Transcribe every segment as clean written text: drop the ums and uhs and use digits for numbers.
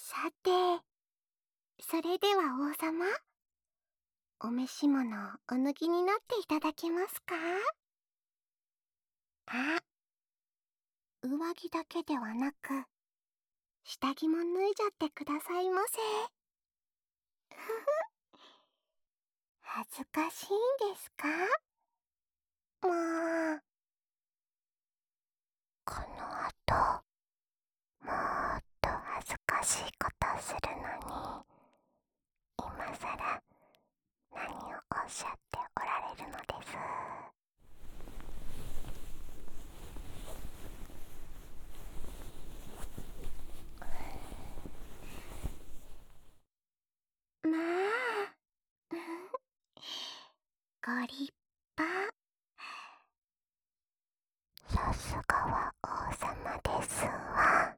さて、それでは王様、お召し物をお脱ぎになっていただけますか？あ、上着だけではなく、下着も脱いじゃってくださいませ。ふふ、恥ずかしいんですか？もう、この後、もっと恥ずかしいことするのに、今さら何をおっしゃっておられるのです。まあ、ご立派。さすがは王様ですわ。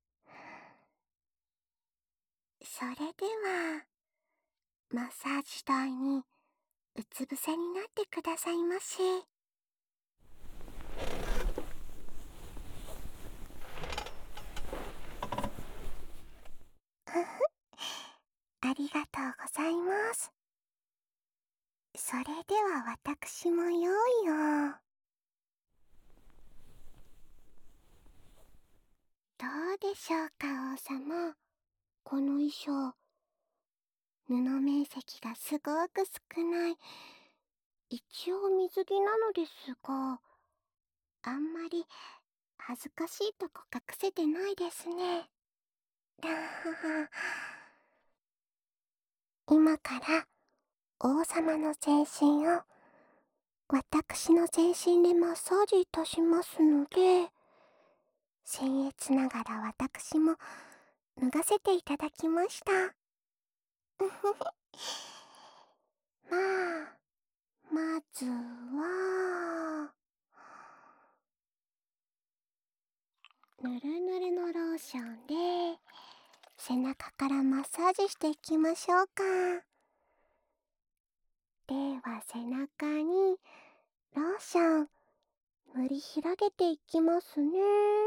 それでは、マッサージ台にうつ伏せになってくださいまし。ありがとうございます。それでは私も用意を。どうでしょうか、王様。この衣装、布面積がすごく少ない。一応水着なのですが、あんまり恥ずかしいとこ隠せてないですね。だはは。今から王様の全身を私の全身でマッサージいたしますので、僭越ながら私も脱がせていただきました。まあ、まずは、ぬるぬるのローションで背中からマッサージしていきましょうか。では背中にローション塗り広げていきますね。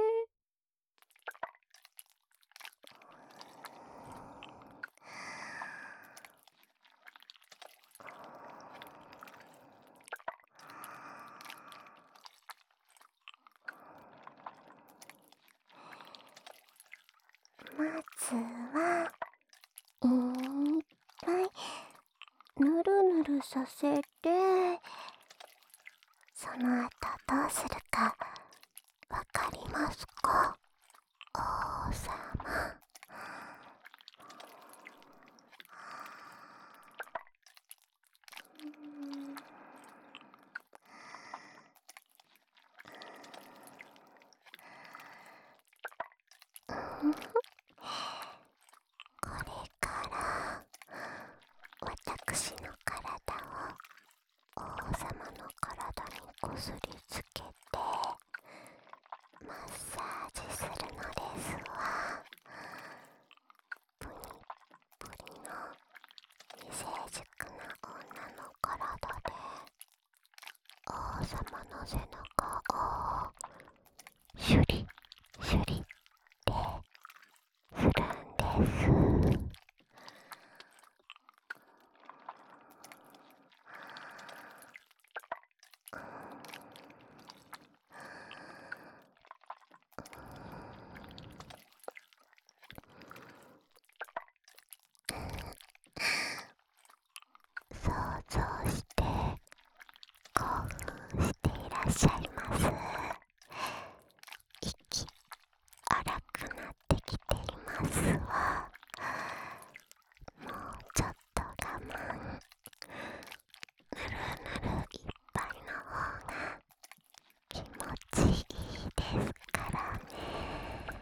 まずは、いっぱいぬるぬるさせて、その後どうするかわかりますか、王様。これから私の体を王様の体にこすりつけてマッサージするのですわ。プニプニの未成熟な女の体で王様の背中をシュリシュリってするんです。想像して興奮していらっしゃいます。息荒くなってきていますわ。もうちょっと我慢。ぬるぬるいっぱいの方が気持ちいいですからね。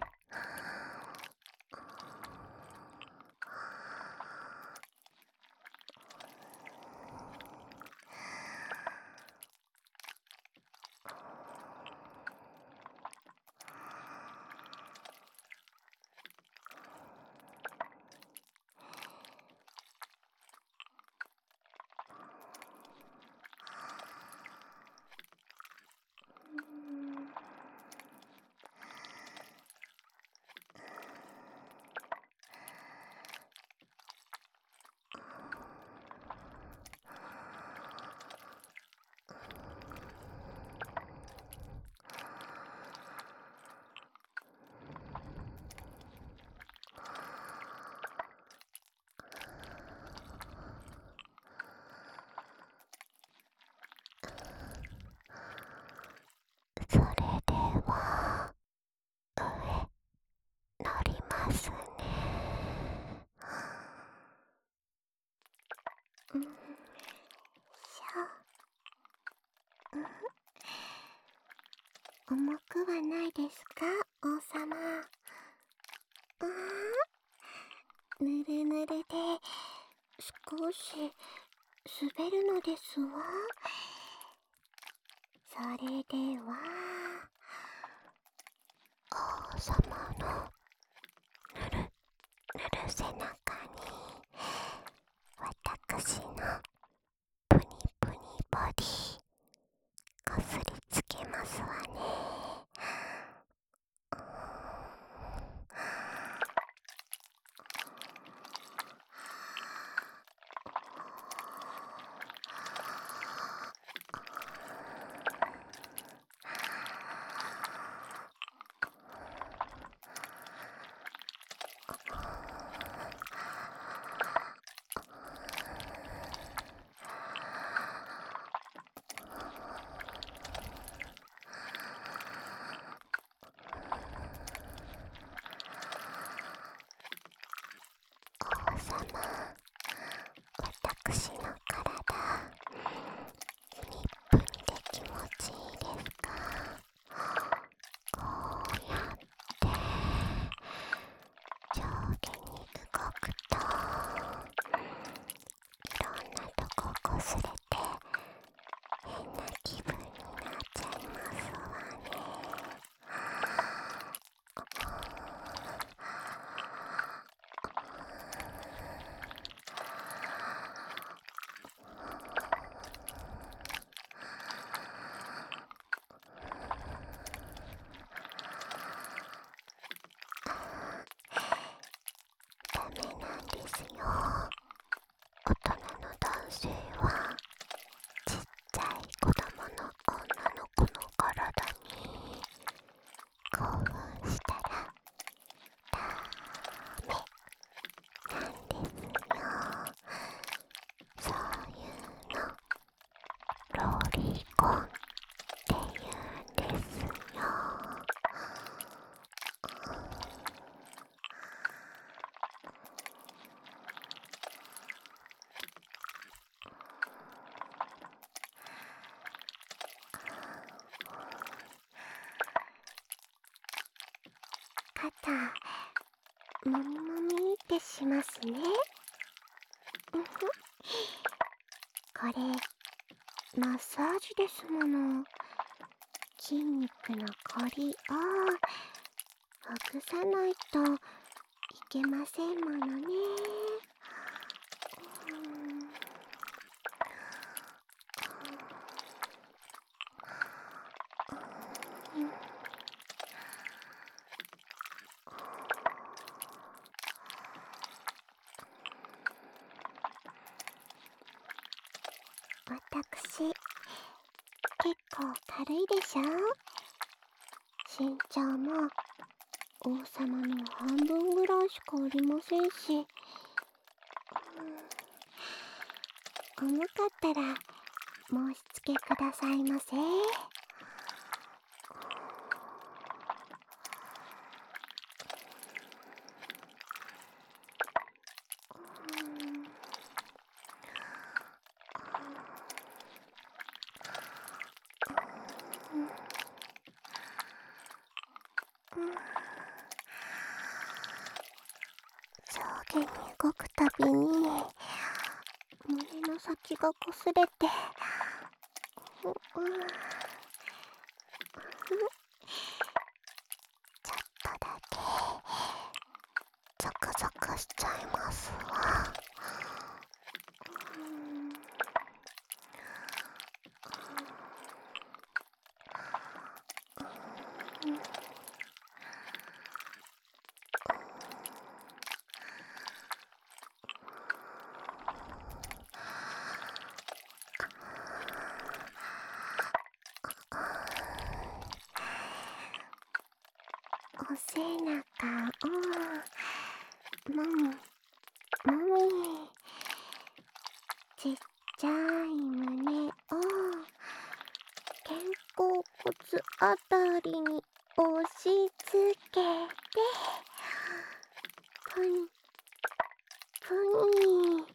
くはないですか、王様。ああ、ぬるぬるで少し滑るのですわ。それでは王様のぬるぬる背中に私のプニプニボディこすりつけますわね。王様、私の体日分で気持ちいいですか？こうやって上下に動くといろんなとここすれて変な気分になっちゃいますわね。ダメなんですよ。大人の男性はちっちゃい子供の女の子の体に興奮したらダメなんですよ。そういうのロリコンって言うんですよ。肩もみもみってしますね。これマッサージですもの。筋肉のこりをほぐさないといけませんものね。私結構軽いでしょ。身長も王様の半分ぐらいしかありませんし、重かったら申し付けくださいませ。上下に動くたびに胸の先がこすれて、ちょっとだけゾクゾクしちゃいますわ。お背中をもみもみ、ちっちゃい胸を肩甲骨あたりに押し付けて、ぷにぷに。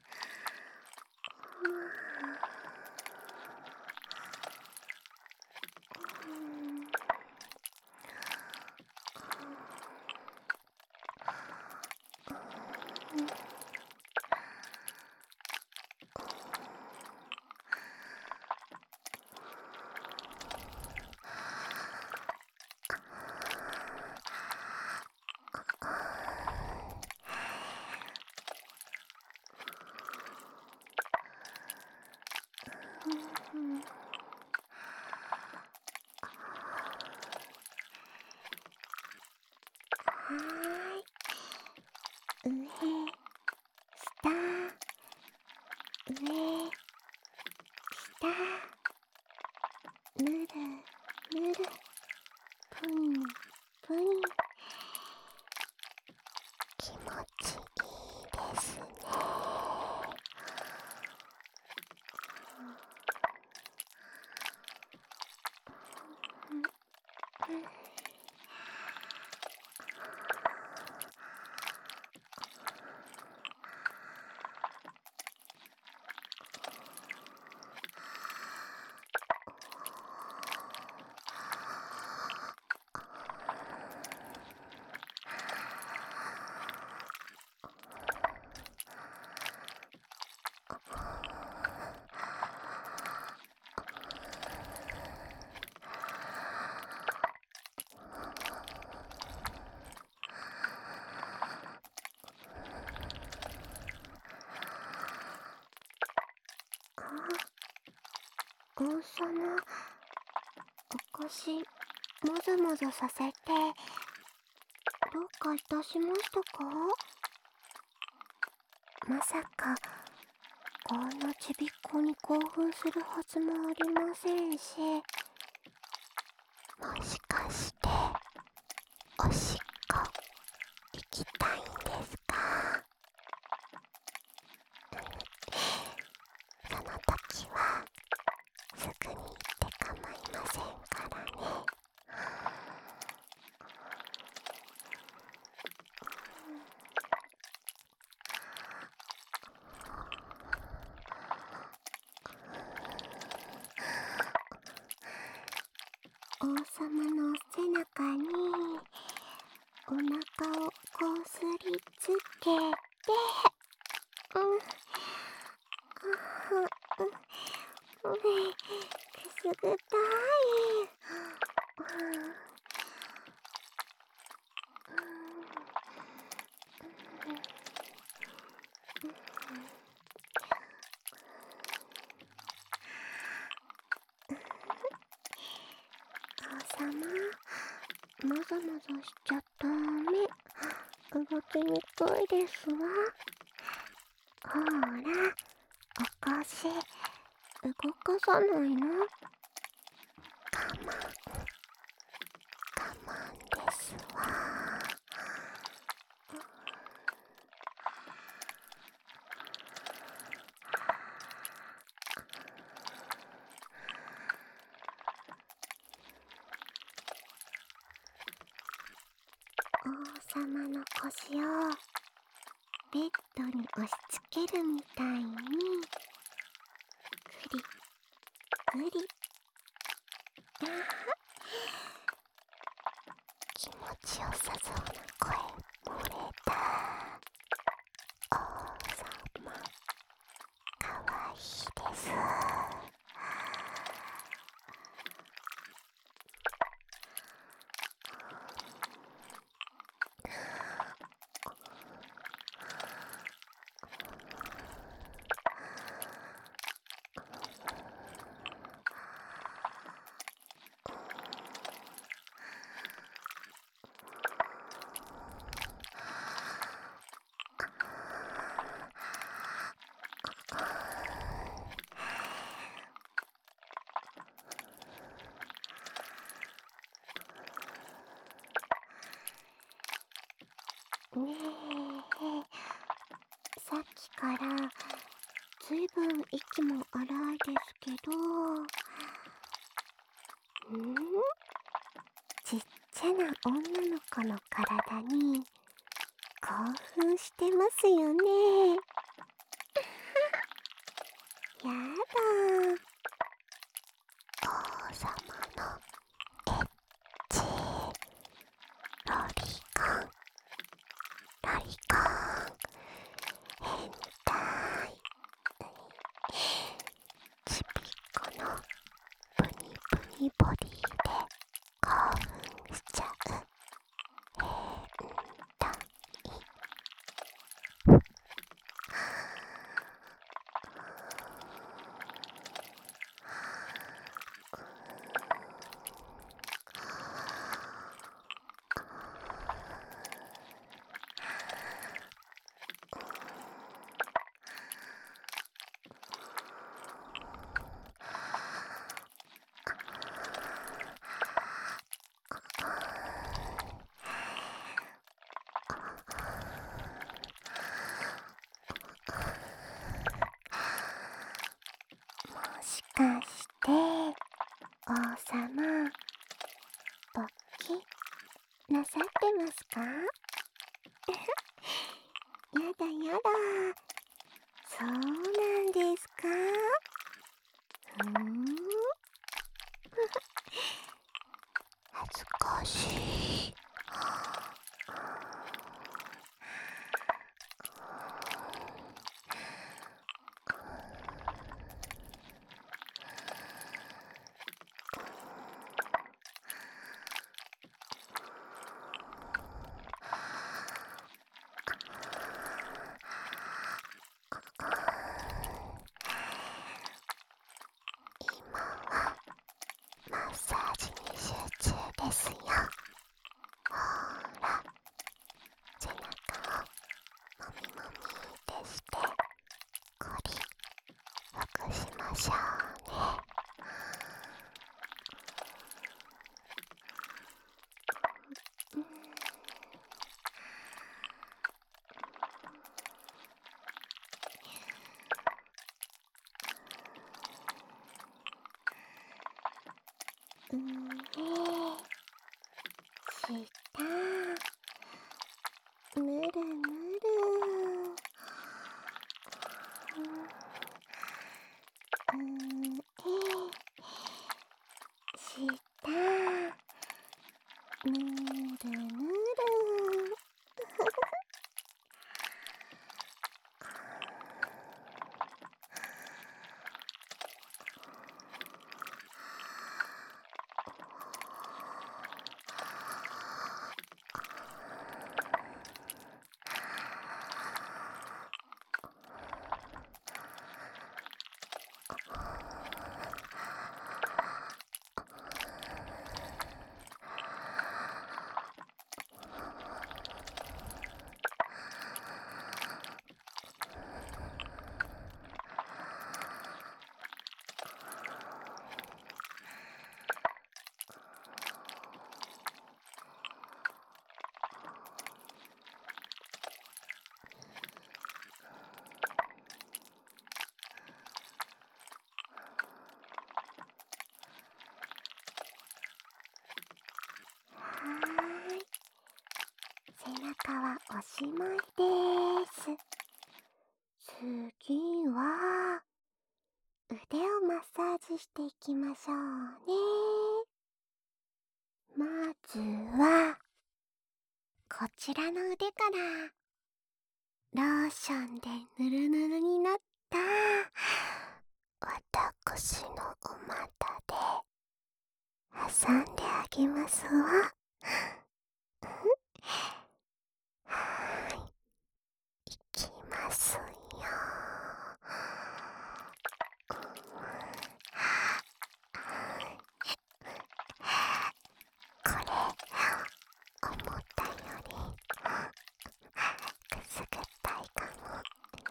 上、下、上、下、ぬるぬる、ぷにぷに。気持ちいいですね。王様、お腰もぞもぞさせてどうかいたしましたか？まさかこんなちびっこに興奮するはずもありませんし、もしかしておしっこ行きたいんですか？その時はすぐに行って構いませんからね。王様の背中にお腹をこすりつけて、くすぐったい。王様、もぞもぞしちゃダメ。動きにくいですわ。ほら、お腰動かさないの？我慢ですわ。王様の腰をベッドに押し付けるみたいにグリグリ。気持ちよさそうな声漏れた。王様かわいいです。ねえ、さっきからずいぶん息も荒いですけど、ちっちゃな女の子の体に興奮してますよね。やだ。王様のエッチロリコンロリコン王様、勃起なさってますか？やだやだ、そうなんですか？恥ずかしい。今はマッサージに集中ですよ。ほーら、背中をもみもみってしてこりほぐしましょうね。上、下、ぬるぬる、下、ぬるぬる。背中はおしまいです。次は腕をマッサージしていきましょうね。まずはこちらの腕からローションでぬるぬるになった私のお股で挟んであげますわ。はい、いきますよ。これ思ったよりくすぐったいかも。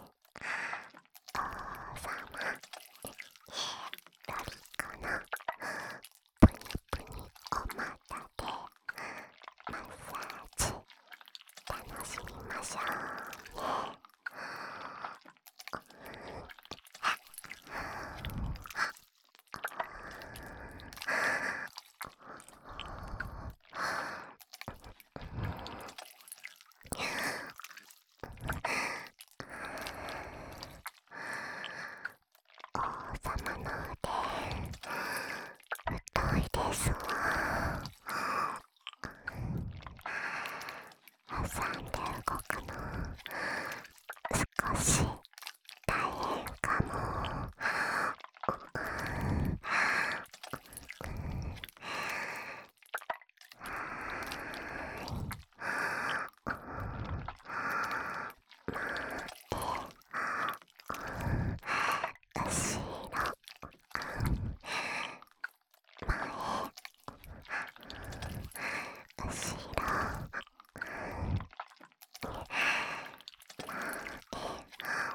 王様、ロリコのプニプニお股でマッサージ楽しみましょうね。王様の腕太いですわ。挟んで動くの少し大変かも。後ろ、後ろ、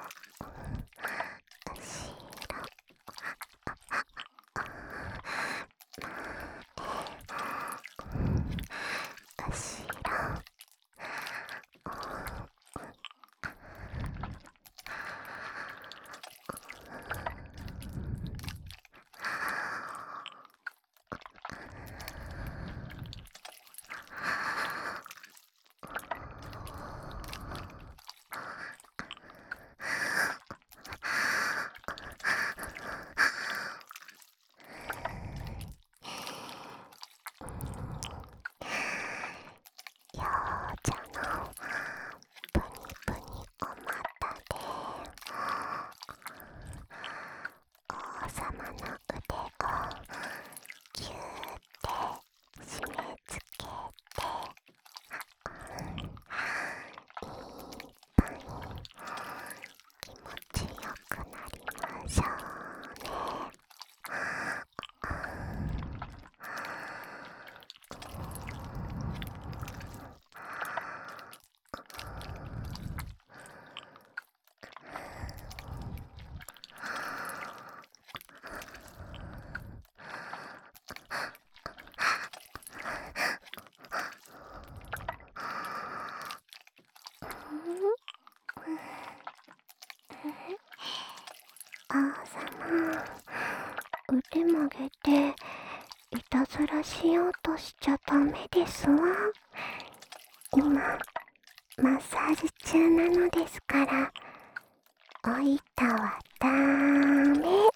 すらしようとしちゃダメですわ。今マッサージ中なのですから。おいたはダメ。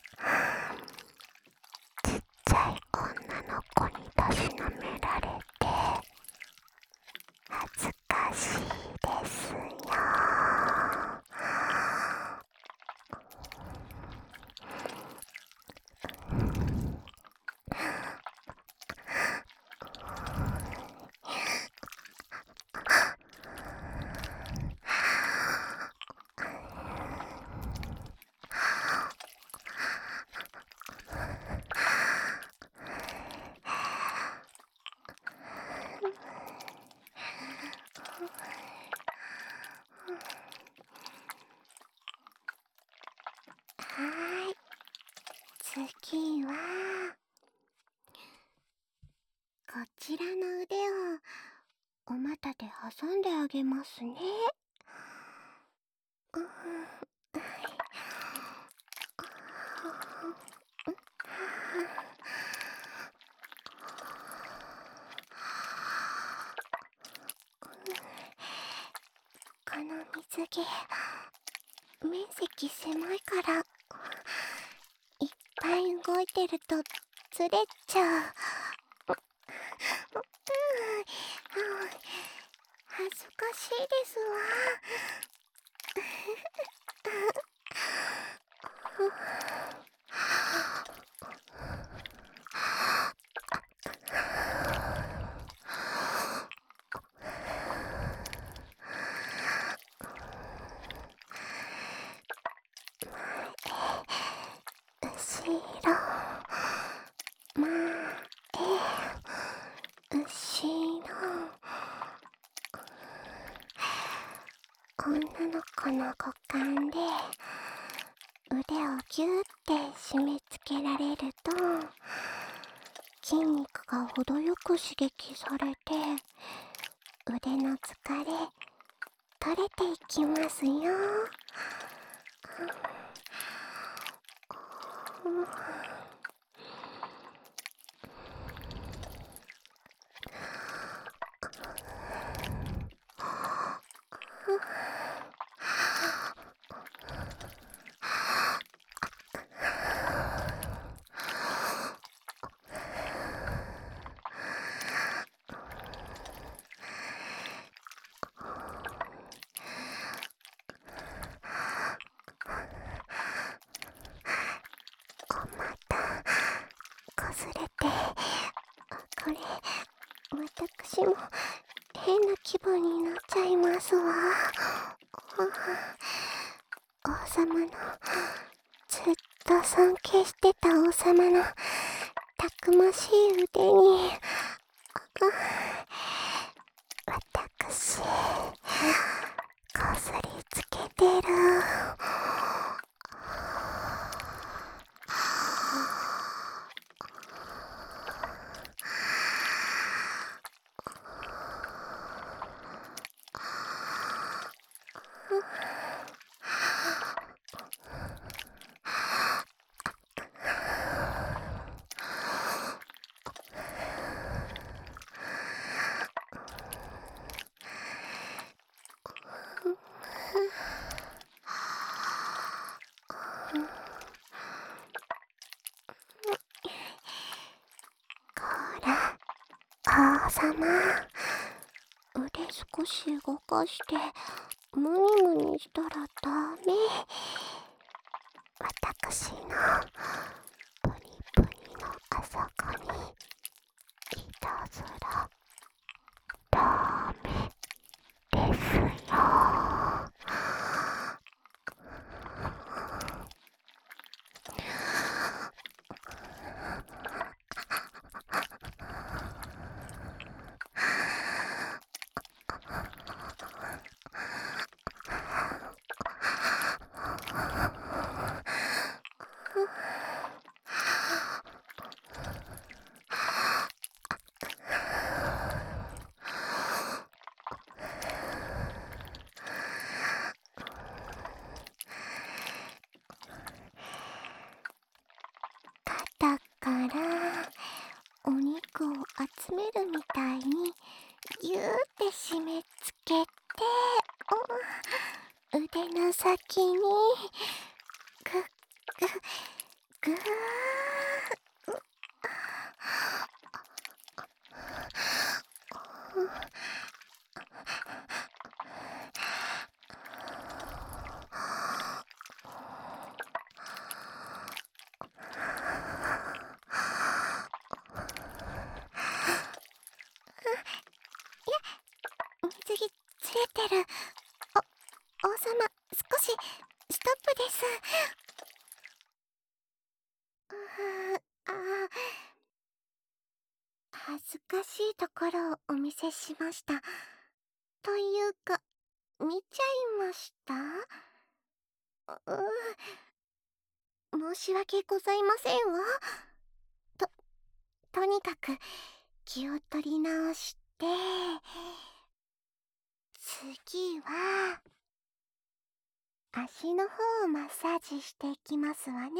ちっちゃい女の子にたしなめられて恥ずかしいですよ。はい、次はこちらの腕をお股で挟んであげますね。この水着面積狭いからいっぱい動いてるとずれちゃう。恥ずかしいですわ。後ろ、前、後ろ。女の子の股間で腕をギューって締め付けられると筋肉が程よく刺激されて腕の疲れ取れていきますよ。こすれて、これ私も変な気分になっちゃいますわ。王様のずっと尊敬してた王様のたくましい腕に私こすりつけてる。王様、腕少し動かしてムニムニしたらダメ。私のプリプリのあそこにいたずらダメですよ。 腕の先にぐぐぐー。水着ずれてる。王様、少しストップです。ああ、恥ずかしいところをお見せしました。というか、見ちゃいました？申し訳ございませんわ。とにかく気を取り直して、次は足の方をマッサージしていきますわね。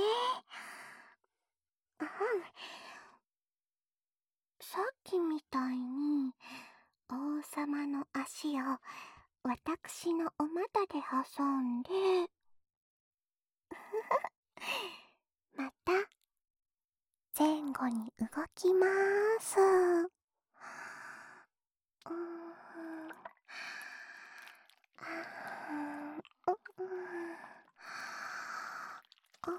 うん。さっきみたいに王様の足を私のお股で挟んで、また前後に動きます。うーん。あーうーん。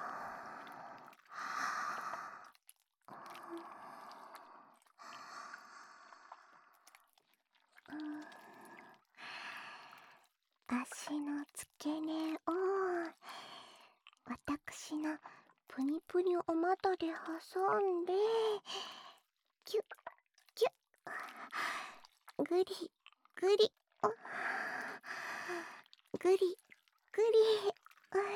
足の付け根を私のプニプニお股で挟んで、キュッキュッ、グリグリ、グリグリ、うい、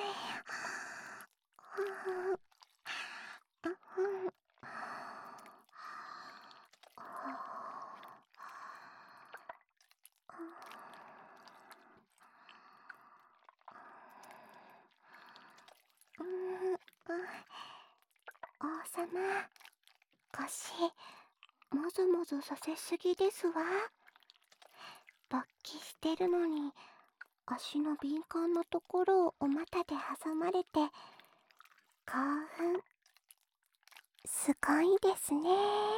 王様、腰もぞもぞさせすぎですわ。勃起してるのに足の敏感なところをお股で挟まれて興奮。すごいですね。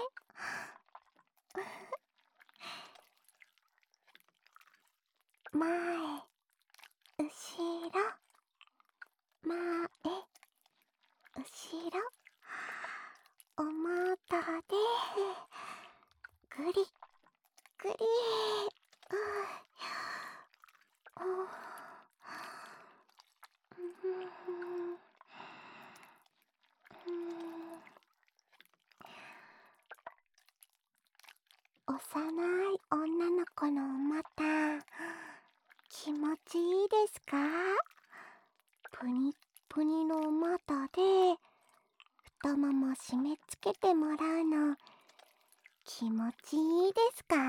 前、後ろ、前、後ろ、お股でぐりぐり、うう幼い女の子のお股、気持ちいいですか？プニップニのお股で太もも締め付けてもらうの気持ちいいですか？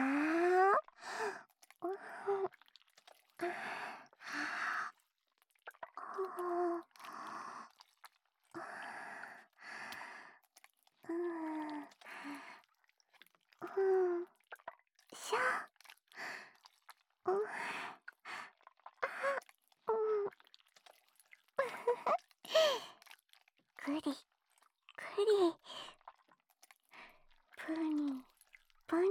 しょ。ぐりぐり、プニプニ。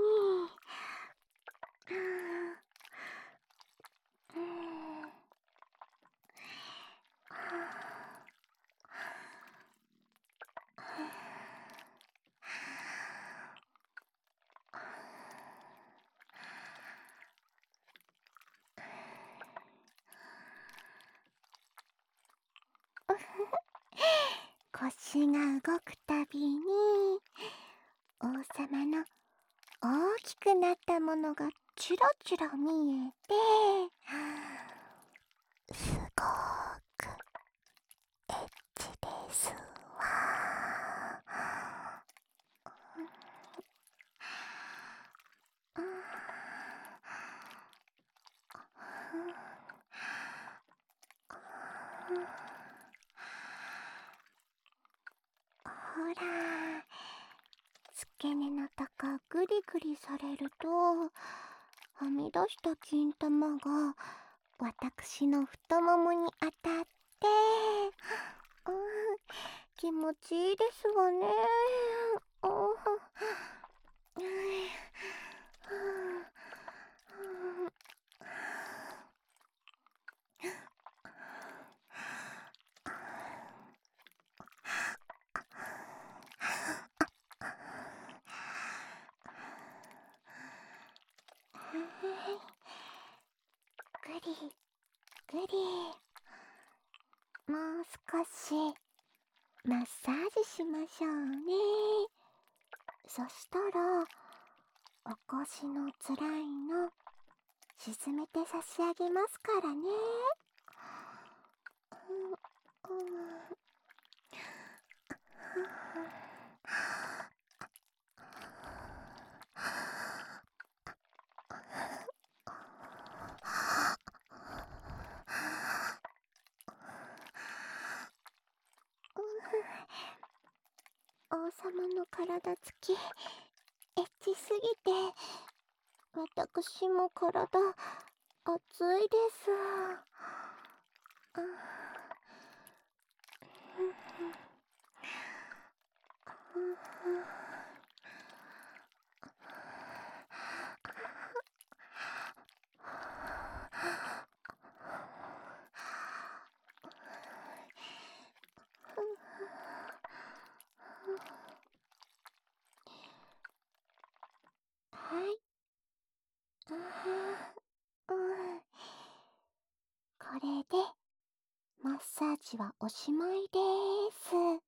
腰が動くたびに王様の大きくなったものがチラチラ見えて、すごくエッチですわ。ほら、付け根のとこぐりぐりされるとはみ出した金玉が私の太ももに当たって、うん、気持ちいいですわね。うん、ぐりぐり、もう少しマッサージしましょうね。そしたらお腰のつらいの沈めて差し上げますからね。うん、うん、王様の体つきエッチすぎて私も体熱いです。うん、はい。うん、これでマッサージはおしまいです。